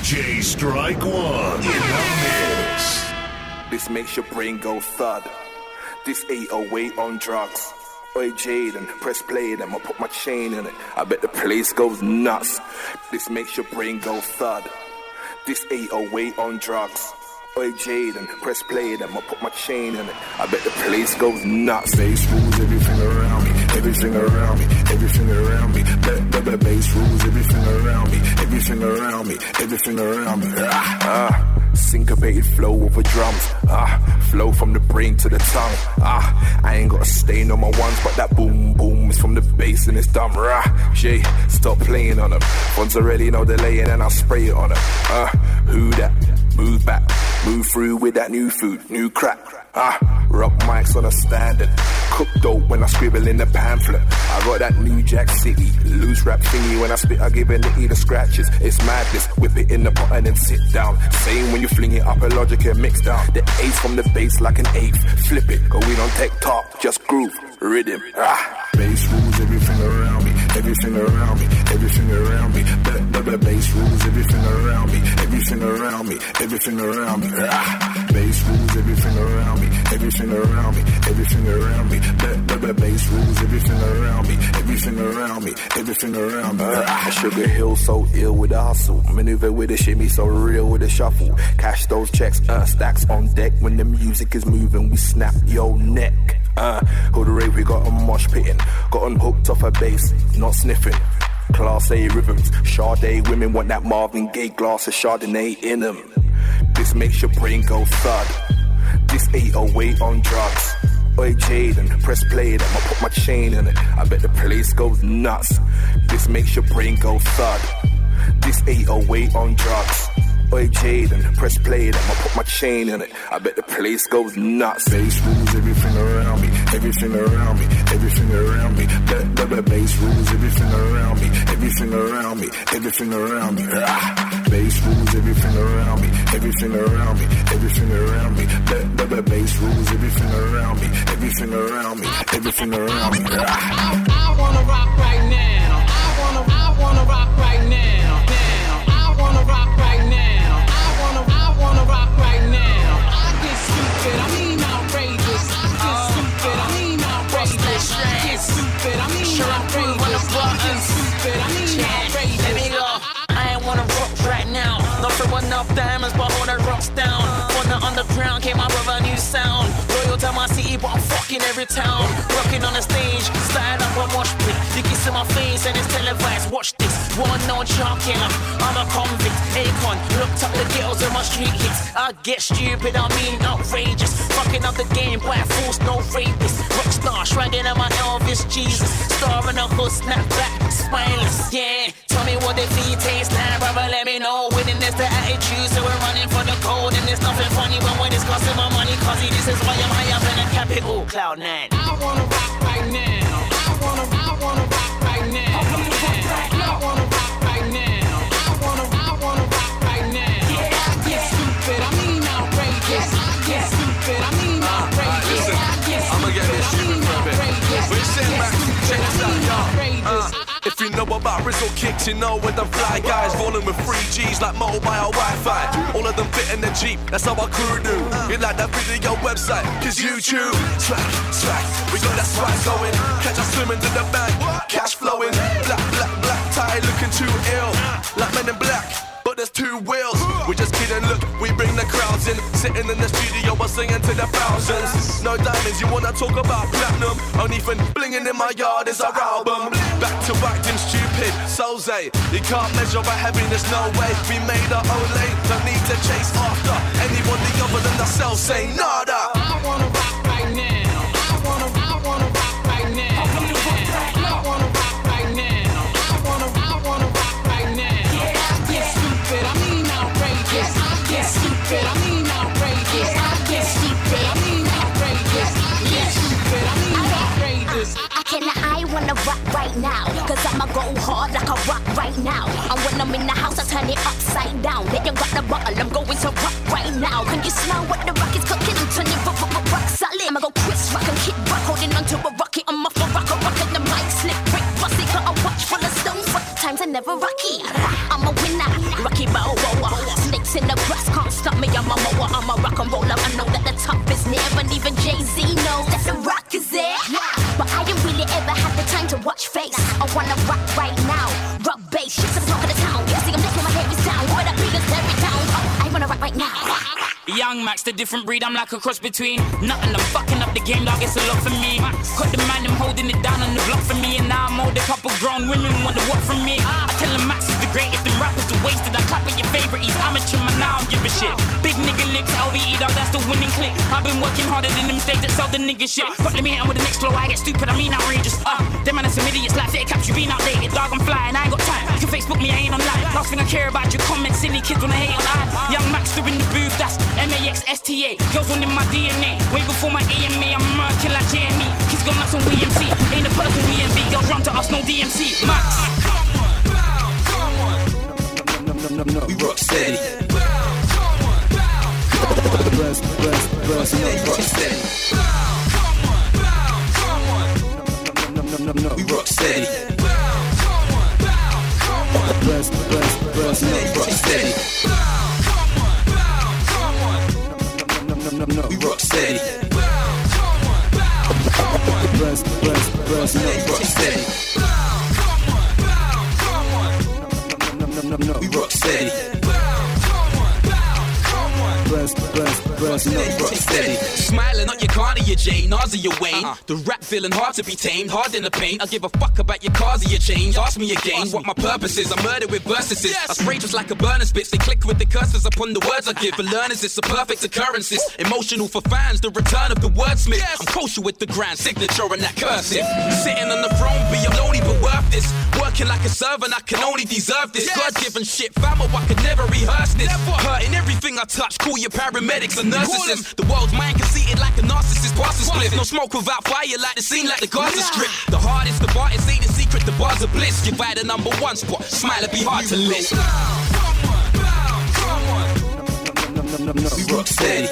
DJ Strike One in the mix. This makes your brain go thud. This 808 on drugs. Oi Jaden, press play, then I'll put my chain in it. I bet the place goes nuts. This makes your brain go thud. This 808 on drugs. Oi Jaden, press play, then I'll put my chain in it. I bet the place goes nuts. Bass rules everything around me, everything around me, everything around me. The bass rules everything around me, everything around me, everything around me. Syncopated flow over drums. Flow from the brain to the tongue. I ain't got a stain on my ones, but that boom boom is from the bass and it's dumb. Jay, stop playing on them. Ones already know they're laying and I'll spray it on them. Who that? Move back, move through with that new food, new crack. Rock mics on a standard. Cook dope when I scribble in the pamphlet. I got that New Jack City loose rap thingy. When I spit, I give a nitty the scratches. It's madness. Whip it in the pot and then sit down. Same when you fling it up a Logic and mix down. The eighth from the bass like an eighth. Flip it, go we don't take talk, just groove, rhythm. Bass rules everything around me, everything around me, everything around me. The bass rules everything around me, everything around me, everything around me. Bass rules everything around me, everything around me, everything around me. The bass rules everything around me, everything around me, everything around me. Sugar Hill so ill with the hustle. Maneuver with the shimmy so real with the shuffle. Cash those checks, stacks on deck. When the music is moving, we snap your neck. Hood rave, we got 'em mosh pitting. Got 'em hooked off a bass, not sniffing. Class A rhythms, Sade women want that Marvin Gaye glass of Chardonnay in them. This makes your brain go thud. This 808 on drugs. Oi Jaden, press play, then I'll put my chain in it. I bet the place goes nuts. This makes your brain go thud. This 808 on drugs. Oi Jaden, press play, then I'll put my chain in it. I bet the place goes nuts. Bass rules everything around me, everything around me, everything around me. The bass rules everything around me, everything around me, everything around me. Bass rules everything around me, everything around me, everything around me. The bass rules everything around me, everything around me, everything around me. I wanna rock right now. I wanna rock right now. I wanna rock right now. I wanna rock right now. I get stupid, I mean outrageous. I get stupid, I mean outrageous. I get stupid, I mean outrageous. I get stupid, I mean outrageous. Let me go. I ain't wanna rock right now. Not throwing up diamonds, but hold the rocks down. On the underground came up with a new sound. Loyal to my city, but I'm fucking every town. Rocking on the stage, started up a mosh pit. You can see my face and it's televised. Watch this. One known child killer. I'm a convict. Akon, looked up the girls in my street hits. I get stupid, I mean outrageous. Fucking up the game, by force, no rapist. Rockstar, shredding at my Elvis Jesus. Star in the hood, snap back, spineless. Yeah, tell me what they feed taste now, brother. Let me know. Winning is the attitude, so we're running for the code. And there's nothing funny when we're discussing my money, cause this is why I'm high up in the capital, Cloud 9. I wanna rock right now. I wanna rock right now. I wanna rock right now. I wanna rock right now. I get stupid, I mean outrageous. I get stupid, I mean outrageous. I'ma get this stupid for a bit. We're sitting back, check this out, y'all. If you know about Rizzle kicks, you know with the fly guys rolling with 3Gs like mobile Wi-Fi. All of them fit in the Jeep, that's how our crew do. You like that video website, cause YouTube. Swag, we got that swag going. Catch us swimming to the bank, cash flowing. Black tie looking too ill. Like Men in Black, but there's two wheels. We just kidding, look, we bring the crowds in. Sitting in the studio, we're singing to the thousands. No diamonds, you wanna talk about platinum? Only thing blinging in my yard is our album. Back to acting stupid, Soze. You can't measure our happiness, no way. We made our own lane, don't need to chase after anybody other than ourselves, say nada. I wanna rock right now. I wanna rock right now. I wanna rock right now. I wanna rock right now. I get stupid, I mean outrageous. I get stupid, I mean outrageous. I get stupid, I mean outrageous. I get stupid, I mean outrageous. I wanna rock right now, cause I'ma go hard like a rock right now. And when I'm in the house, I turn it upside down. They don't got the bottle, I'm going to rock right now. Can you smell what the rock is cooking? I'm turning rock solid. I'ma go Chris Rock and Kid Rock, holding onto a rocket. I'm off a rocker, rocking the mic, slip, brick, rusty. Got a watch full of stones, rock times are never rocky. I'm a winner, Rocky Balboa. Young Max, the different breed, I'm like a cross between nothing, I'm fucking up the game, dog, it's a lot for me. Cut the man, I'm holding it down on the block for me. And now I'm old, a couple grown women want to work from me. I tell them Max is the greatest, them rappers are wasted. I clap at your favorite, he's amateur, man, now I don't give a shit. Big nigga lips, LVE, dog, that's the winning click. I've been working harder than them states that sell the nigga shit. Got me hitting with the next flow, I get stupid, I mean outrageous. Them man are some idiots, like fake caps, you been outdated. Dog, I'm flying, I ain't got time. You can Facebook me, I ain't online. Last thing I care about your comments, silly kids wanna hate on. Young Max, they're in the booth, that's MAXSTA. Girls on in my DNA, way before my AMA, I'm murking like JME. Kids got nuts on WMC, ain't a person WMB. Girls run to us, no DMC. Max. No, we rock steady. We rock steady. We rock steady. We rock steady. Smiling on your car or your J, Nas or your Wayne. The rap feeling hard to be tamed, hard in the pain. I give a fuck about your cars or your chains. Ask me again what my purpose is. I murder with verses. I spray just like a burner spits. They click with the curses upon the words I give. For learners, it's a perfect occurrences. Emotional for fans, the return of the wordsmith. I'm kosher with the grand signature and that cursive. Sitting on the throne, be lonely but worth this. Working like a servant, I can only deserve this. God-given shit, fam, I could never rehearse this. Hurting everything I touch, call your paramedics and nurses. The world's mind conceited like a narcissist. Bars are split. No smoke without fire, like the scene, like the Gaza Strip. The hardest, the artist ain't a secret, the bars are bliss. Give by the number one spot, smile, it'd be hard to list. We rock steady.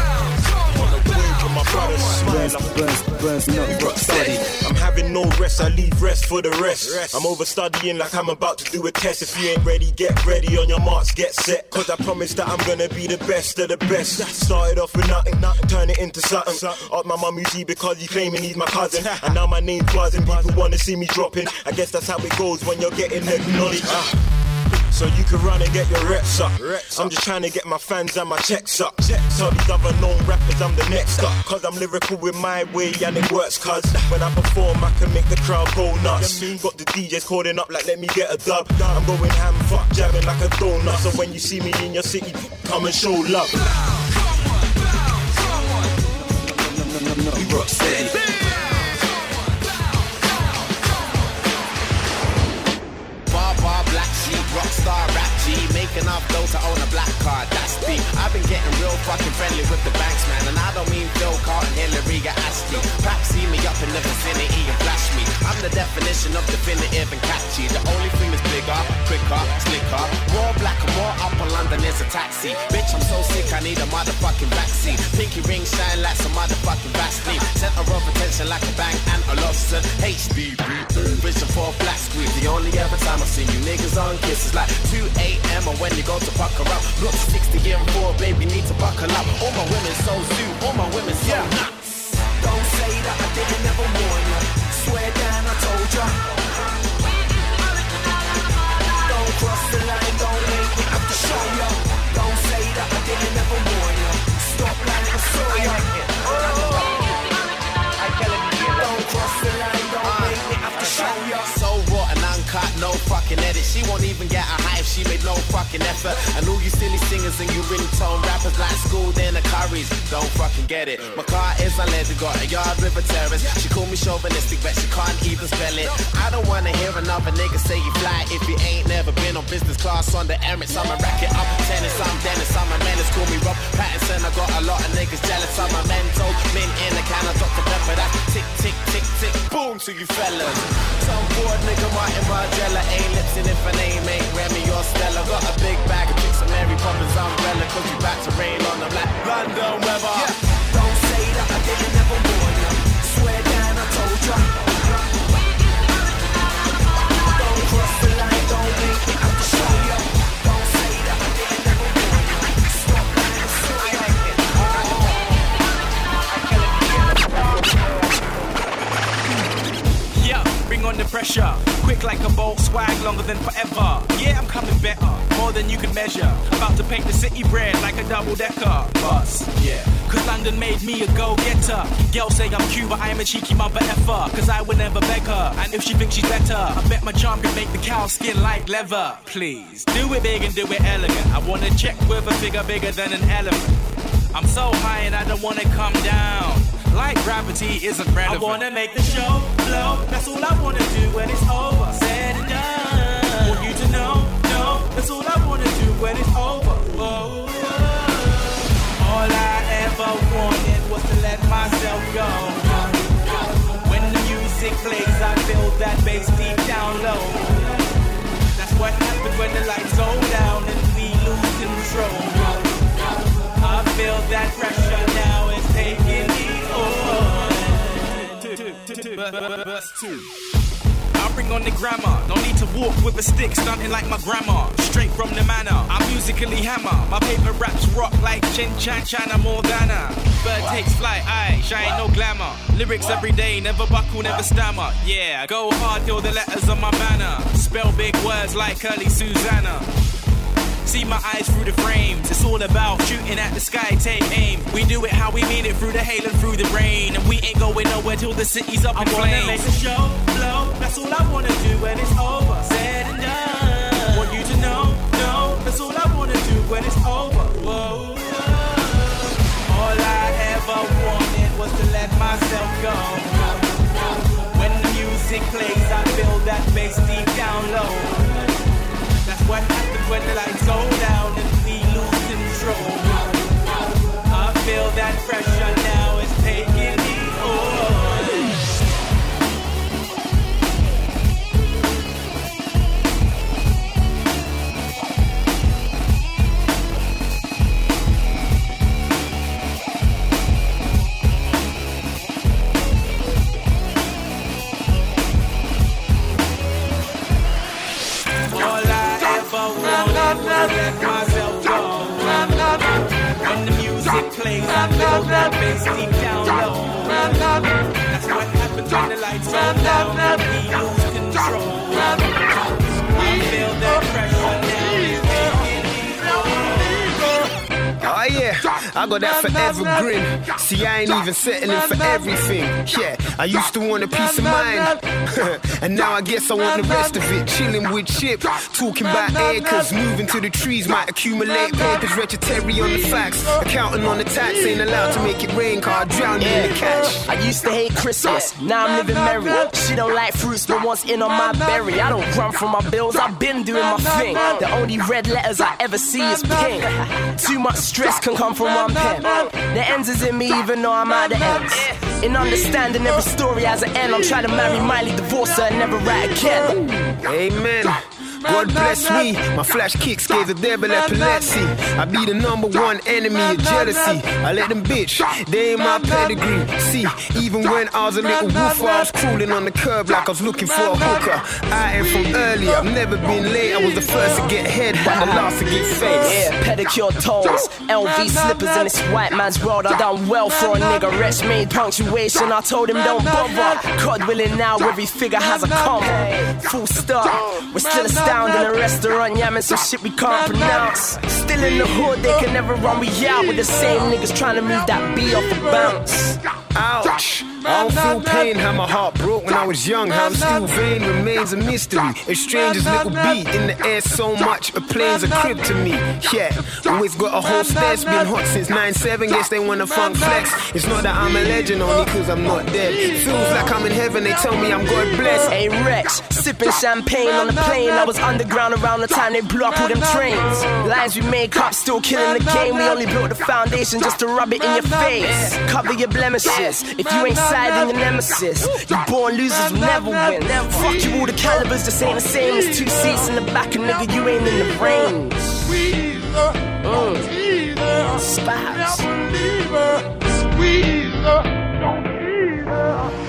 My brothers smile, we rock steady. I'm having no rest, I leave rest for the rest. I'm overstudying like I'm about to do a test. If you ain't ready, get ready, on your marks, get set. Cause I promise that I'm gonna be the best of the best. Started off with nothing, turn it into something. Up my mum easy because he's claiming he's my cousin. And now my name's buzzing, people wanna see me dropping. I guess that's how it goes when you're getting acknowledged. So you can run and get your reps up. I'm just trying to get my fans and my checks up. Tell these other known rappers I'm the next up. Cause I'm lyrical with my way and it works. Cause when I perform I can make the crowd go nuts. Got the DJs calling up like let me get a dub. I'm going ham, fuck jamming like a donut. So when you see me in your city, come and show love. We rock steady. Black sheep, rockstar rap G, making up dough to own a black card, that's deep. I've been getting real fucking friendly with the banks, man, and I don't mean Phil Carlton, Hillary, or Ashley. Perhaps see me up in the vicinity and flash me. I'm the definition of definitive and catchy. The only thing that's bigger, quicker, slicker, more black and more up on London is a taxi. Bitch, I'm so sick, I need a motherfucking vaccine. Pinky ring shine like some motherfucking Vaseline. Center of attention like a bang and a loss. HDB, vision for a black screen. The only ever time I've seen you niggas on kisses like 2 a.m. or when you go to pucker up. Look 60 and 4, baby, need to buckle up. All my women so zoo, all my women so nuts. Don't say that I didn't ever warn you. Swear down, I told ya. Don't cross the line, don't make me have to show ya. Don't say that I didn't ever warn you. Stop like I saw ya. Don't cross the line, don't make me have to show ya. So raw and uncut, no fucking edit. She won't even get a high if she made no fucking effort. And all you silly singers and you ringtone rappers like school in the curries don't fucking get it. My car is unleaded, got a yard with a terrace. She call me chauvinistic, but she can't even spell it. I don't wanna hear another nigga say you fly if you ain't never been on business class on the Emirates. I'm a racket, I'm tennis, I'm Dennis, I'm a menace. Call me Rob Pattinson, I got a lot of niggas jealous. I'm a mental, mint in the can, I Dr. Pepper. That's tick, tick, tick, tick, boom to you fellas. Some bored nigga Martin Margiela ain't lipsing if her name ain't Remy or Stella. Got a big bag of tricks and Mary Poppins umbrella. Cause you back to rain on them like London weather. Don't say that I didn't ever warn ya. Swear down, I told ya. Don't cross the line, don't make me have to show ya. Don't say that I didn't ever warn ya. Stop like I saw ya. Bring on the pressure, quick like a bolt, swag longer than forever. Yeah, I'm coming better, more than than you could measure. About to paint the city red like a double-decker bus, yeah. Cause London made me a go-getter. Girls say I'm cute, but I am a cheeky mother effer. Cause I would never beg her, and if she thinks she's better, I bet my charm can make the cow skin like leather. Please, do it big and do it elegant. I wanna check with a figure bigger than an elephant. I'm so high and I don't wanna come down. Like gravity isn't relevant. I wanna make the show flow. That's all I wanna do when it's over. Said and done. Want you to know, that's all I wanna do when it's over. Oh. All I ever wanted was to let myself go. When the music plays, I feel that bass deep down low. That's what happens when the lights go down and we lose control. I feel that pressure now is taking me over. Verse 2. I bring on the grammar. No need to walk with a stick, stunting like my grandma. Straight from the manor, I musically hammer. My paper raps rock like Chin Chan China Morgana. Bird takes flight, I shine no glamour. Lyrics every day, never buckle, never stammer. Yeah, go hard till the letters on my banner. Spell big words like Curly Susanna. See my eyes through the frames. It's all about shooting at the sky, take aim. We do it how we mean it, through the hail and through the rain. And we ain't going nowhere till the city's up in flames. I wanna make the show blow. That's all I wanna do when it's over. Said and done. Want you to know, that's all I wanna do when it's over. Whoa. All I ever wanted was to let myself go. When the music plays, I feel that bass deep down low. That's what happens when the lights go down and we lose control. I feel that pressure now is taking me over. Let myself go. When the music plays, I feel that bass deep down low. That's what happens when the lights go down and we lose control. I feel that pressure now is taking me over. Oh yeah, I got that forever grin. See, I ain't even settling for everything. Yeah, I used to want a peace of mind, and now I guess I want the rest of it. Chilling with Chip, talking about acres. Moving to the trees, might accumulate papers. Vegetarian on the facts, accounting on the tax. Ain't allowed to make it rain, car drown in the cash. I used to hate Christmas, now I'm living merry. She don't like fruits, no one's in on my berry. I don't run from my bills, I've been doing my thing. The only red letters I ever see is pink. Too much stress can come from one pen. The ends is in me even though I'm at the ends. In understanding every story has an end. I'm trying to marry Miley, divorce her and never write again. Amen. God bless me. My flash kicks gave the devil epilepsy. I be the #1 enemy of jealousy. I let them bitch, they ain't my pedigree. See, even when I was a little wolf, I was crawling on the curb like I was looking for a hooker. I am from early, I've never been late. I was the first to get head, but the last to get face. Yeah, pedicure toes, LV slippers in this white man's world. I done well for a nigga. Rich made punctuation, I told him don't bother. God willing now, every figure has a comma. Full stop, we're still down in a restaurant, yamming some shit we can't pronounce. Still in the hood, they can never run me out with the same niggas trying to move that B off the bounce. Ouch, I don't feel pain, how my heart broke when I was young. How I'm still vain remains a mystery. A stranger's little beat in the air so much, a plane's a crib to me. Yeah, always got a whole stash, been hot since 9/7. Guess they wanna funk flex. It's not that I'm a legend, only cause I'm not dead. Feels like I'm in heaven, they tell me I'm God blessed. Hey Rex, sipping champagne on the plane. I was underground around the time they blew up all them trains. Lines we make up, still killing the game. We only built the foundation just to rub it in your face. Cover your blemishes. If you ain't siding your nemesis, you born losers will never win. Fuck you, all the calibers just ain't the same as 2 seats in the back, and nigga, you ain't in the range. Spots.